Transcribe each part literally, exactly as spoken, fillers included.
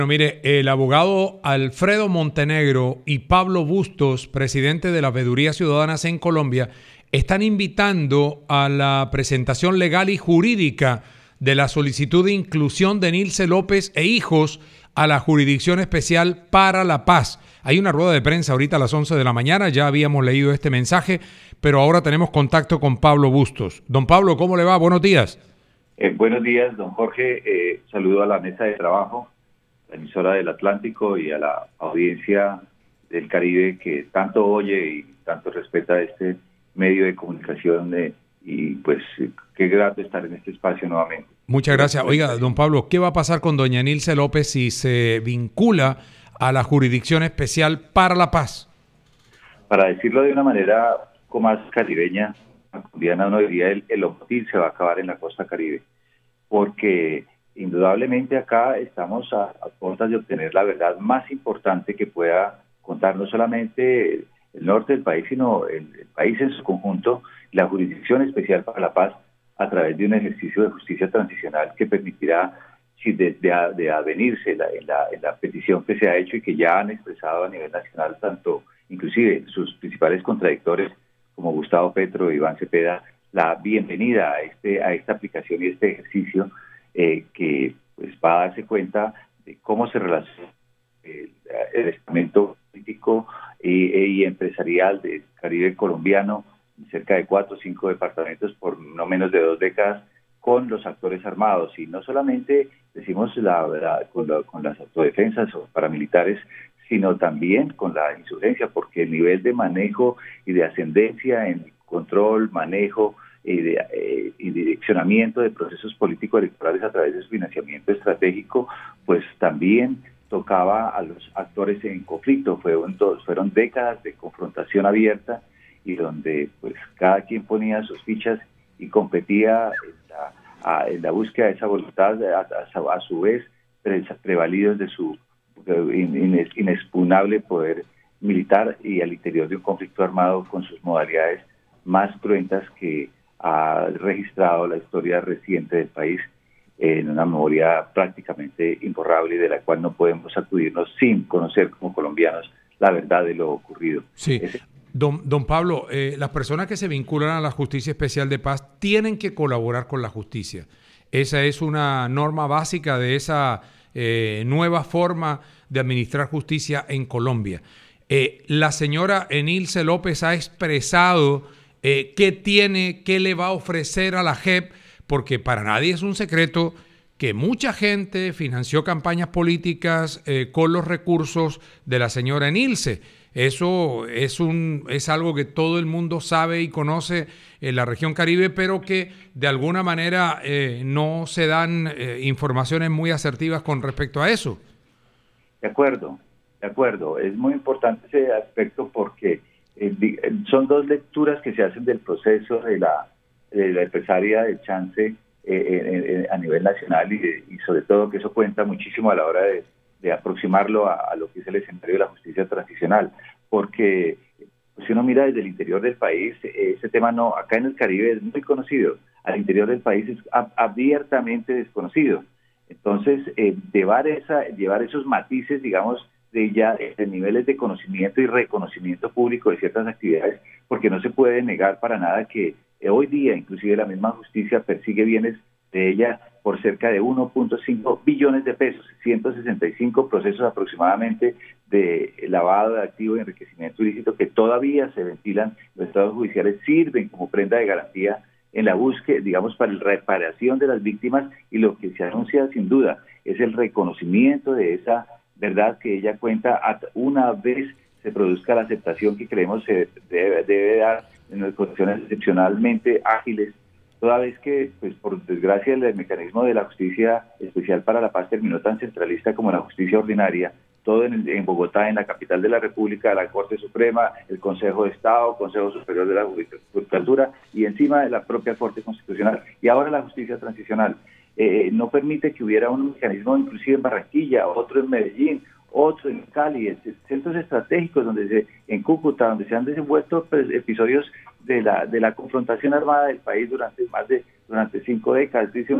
Bueno, mire, el abogado Alfredo Montenegro y Pablo Bustos, presidente de las Veedurías Ciudadanas en Colombia, están invitando a la presentación legal y jurídica de la solicitud de inclusión de Nilce López e hijos a la Jurisdicción Especial para la Paz. Hay una rueda de prensa ahorita a las once de la mañana, ya habíamos leído este mensaje, pero ahora tenemos contacto con Pablo Bustos. Don Pablo, ¿cómo le va? Buenos días. Eh, buenos días, don Jorge. Eh, saludo a la mesa de trabajo, la emisora del Atlántico y a la audiencia del Caribe que tanto oye y tanto respeta este medio de comunicación eh, y pues qué grato estar en este espacio nuevamente. Muchas gracias. Oiga, don Pablo, ¿qué va a pasar con doña Nilce López si se vincula a la Jurisdicción Especial para la Paz? Para decirlo de una manera un poco más caribeña, colombiana, uno diría el, el omotil se va a acabar en la costa Caribe, porque indudablemente acá estamos a, a puertas de obtener la verdad más importante que pueda contar no solamente el, el norte del país, sino el, el país en su conjunto, la Jurisdicción Especial para la Paz, a través de un ejercicio de justicia transicional que permitirá, si de, de, de avenirse la, en, la, en la petición que se ha hecho y que ya han expresado a nivel nacional, tanto inclusive sus principales contradictores como Gustavo Petro y Iván Cepeda, la bienvenida a este a esta aplicación y este ejercicio eh, que pues va a darse cuenta de cómo se relaciona el, el estamento político y, y empresarial del Caribe colombiano, cerca de cuatro o cinco departamentos por no menos de dos décadas, con los actores armados. Y no solamente decimos la verdad con, la, con las autodefensas o paramilitares, sino también con la insurgencia, porque el nivel de manejo y de ascendencia en control, manejo y, de, eh, y direccionamiento de procesos políticos electorales a través de su financiamiento estratégico, pues también tocaba a los actores en conflicto. Fueron, dos, fueron décadas de confrontación abierta y donde pues cada quien ponía sus fichas y competía en la, a, en la búsqueda de esa voluntad, a, a, a su vez prevalidos de su inexpugnable poder militar y al interior de un conflicto armado con sus modalidades más cruentas que ha registrado la historia reciente del país en una memoria prácticamente imborrable y de la cual no podemos acudirnos sin conocer como colombianos la verdad de lo ocurrido. Sí. Ese... Don, don Pablo, eh, las personas que se vinculan a la Justicia Especial de Paz tienen que colaborar con la justicia. Esa es una norma básica de esa eh, nueva forma de administrar justicia en Colombia. Eh, la señora Nilce López ha expresado eh, qué tiene, qué le va a ofrecer a la J E P, porque para nadie es un secreto que mucha gente financió campañas políticas eh, con los recursos de la señora Nilce. Eso es un es algo que todo el mundo sabe y conoce en la región Caribe, pero que de alguna manera eh, no se dan eh, informaciones muy asertivas con respecto a eso. De acuerdo, de acuerdo. Es muy importante ese aspecto porque eh, son dos lecturas que se hacen del proceso de la, de la empresaria del chance eh, eh, a nivel nacional y, de, y sobre todo que eso cuenta muchísimo a la hora de de aproximarlo a, a lo que es el escenario de la justicia transicional, porque si uno mira desde el interior del país, ese tema no, acá en el Caribe es muy conocido, al interior del país es ab- abiertamente desconocido. Entonces, eh, llevar esa, llevar esos matices, digamos, de ya de niveles de conocimiento y reconocimiento público de ciertas actividades, porque no se puede negar para nada que eh, hoy día, inclusive la misma justicia persigue bienes de ella por cerca de uno punto cinco billones de pesos, ciento sesenta y cinco procesos aproximadamente de lavado de activos y enriquecimiento ilícito que todavía se ventilan, los estados judiciales sirven como prenda de garantía en la búsqueda, digamos, para la reparación de las víctimas, y lo que se anuncia sin duda es el reconocimiento de esa verdad que ella cuenta una vez se produzca la aceptación que creemos se debe, debe dar en condiciones excepcionalmente ágiles, toda vez que, pues por desgracia, el mecanismo de la Justicia Especial para la Paz terminó tan centralista como la justicia ordinaria, todo en, en Bogotá, en la capital de la República, la Corte Suprema, el Consejo de Estado, Consejo Superior de la Judicatura y encima de la propia Corte Constitucional. Y ahora la justicia transicional eh, no permite que hubiera un mecanismo inclusive en Barranquilla, otro en Medellín, otro en Cali, centros estratégicos donde se, en Cúcuta, donde se han desenvuelto pues, episodios de la de la confrontación armada del país durante más de durante cinco décadas. Dice uno,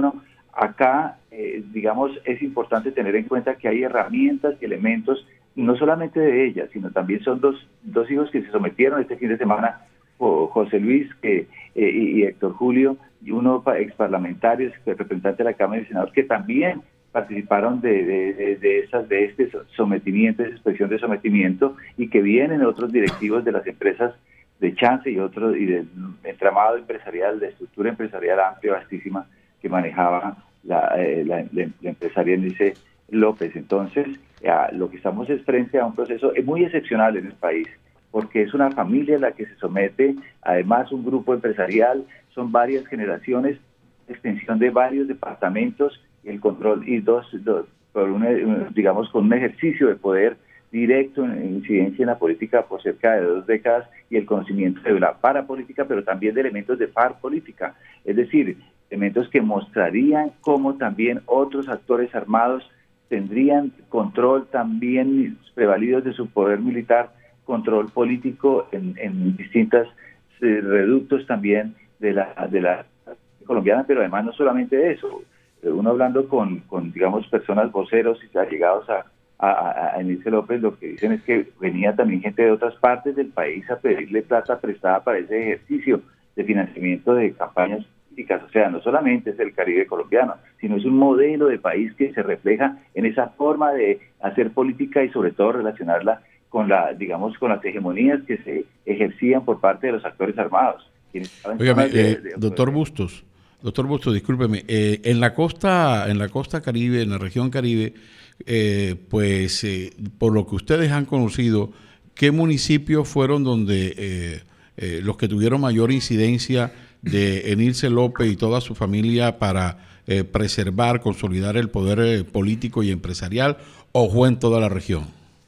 acá, eh, digamos, es importante tener en cuenta que hay herramientas y elementos, no solamente de ella, sino también son dos, dos hijos que se sometieron este fin de semana, José Luis que, eh, y Héctor Julio, y uno ex parlamentario, representante de la Cámara de Senadores, que también participaron de, de, de, de, esas, de este sometimiento, esa expresión de sometimiento, y que vienen otros directivos de las empresas de Chance y otros, y del entramado empresarial, de estructura empresarial amplia, vastísima, que manejaba la, eh, la, la, la empresaria Eunice López. Entonces, ya, lo que estamos es frente a un proceso muy excepcional en el país, porque es una familia la que se somete, además un grupo empresarial, son varias generaciones, extensión de varios departamentos, y el control, y dos, dos por una, digamos, con un ejercicio de poder directo en incidencia en la política por cerca de dos décadas, y el conocimiento de la parapolítica, pero también de elementos de parpolítica, es decir, elementos que mostrarían cómo también otros actores armados tendrían control también prevalidos de su poder militar, control político en, en distintos eh, reductos también de la de la colombiana, pero además no solamente eso, uno hablando con, con digamos, personas voceros y allegados a, a, a Eunice López, lo que dicen es que venía también gente de otras partes del país a pedirle plata prestada para ese ejercicio de financiamiento de campañas políticas. O sea, no solamente es el Caribe colombiano, sino es un modelo de país que se refleja en esa forma de hacer política y sobre todo relacionarla con la, digamos, con las hegemonías que se ejercían por parte de los actores armados. Óigame, eh, de, doctor Bustos, doctor Bustos, discúlpeme, eh, en la costa, en la costa Caribe, en la región Caribe, eh, pues eh, por lo que ustedes han conocido, ¿qué municipios fueron donde eh, eh, los que tuvieron mayor incidencia de Eunice López y toda su familia para eh, preservar, consolidar el poder eh, político y empresarial, o fue en toda la región?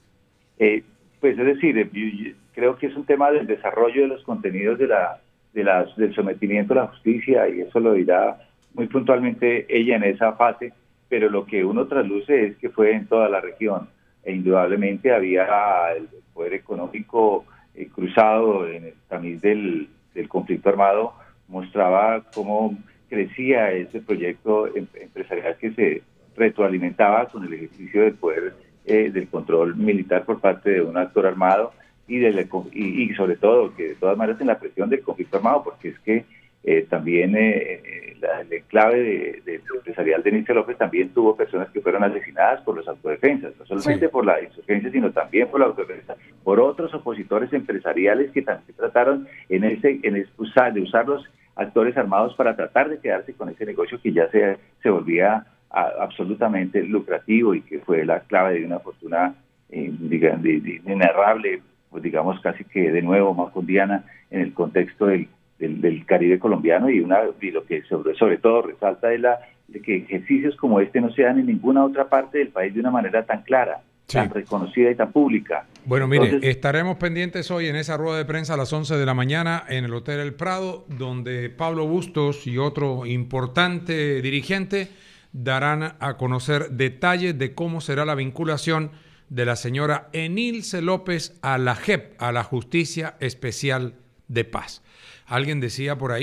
Eh, pues es decir, eh, yo, yo creo que es un tema del desarrollo de los contenidos de la, de las, del sometimiento a la justicia, y eso lo dirá muy puntualmente ella en esa fase, pero lo que uno trasluce es que fue en toda la región, e indudablemente había el poder económico eh, cruzado en el tamiz del, del conflicto armado, mostraba cómo crecía ese proyecto em, empresarial que se retroalimentaba con el ejercicio del poder eh, del control militar por parte de un actor armado, y, de, y, y sobre todo que de todas maneras en la presión del conflicto armado, porque es que eh, también eh, la, el enclave de, de empresarial de Eunice López también tuvo personas que fueron asesinadas por los autodefensas, no solamente sí. por la insurgencia, sino también por la autodefensa, por otros opositores empresariales que también trataron en ese en expulsar, de usar los actores armados para tratar de quedarse con ese negocio que ya se, se volvía a, absolutamente lucrativo, y que fue la clave de una fortuna eh, digamos, de, de, inenarrable, pues digamos casi que de nuevo macondiana en el contexto del, del, del Caribe colombiano, y una y lo que sobre, sobre todo resalta es la, de que ejercicios como este no se dan en ninguna otra parte del país de una manera tan clara, sí. tan reconocida y tan pública. Bueno, mire, Entonces, estaremos pendientes hoy en esa rueda de prensa a las once de la mañana en el Hotel El Prado, donde Pablo Bustos y otro importante dirigente darán a conocer detalles de cómo será la vinculación de la señora Eunice López a la J E P, a la Justicia Especial de Paz. Alguien decía por ahí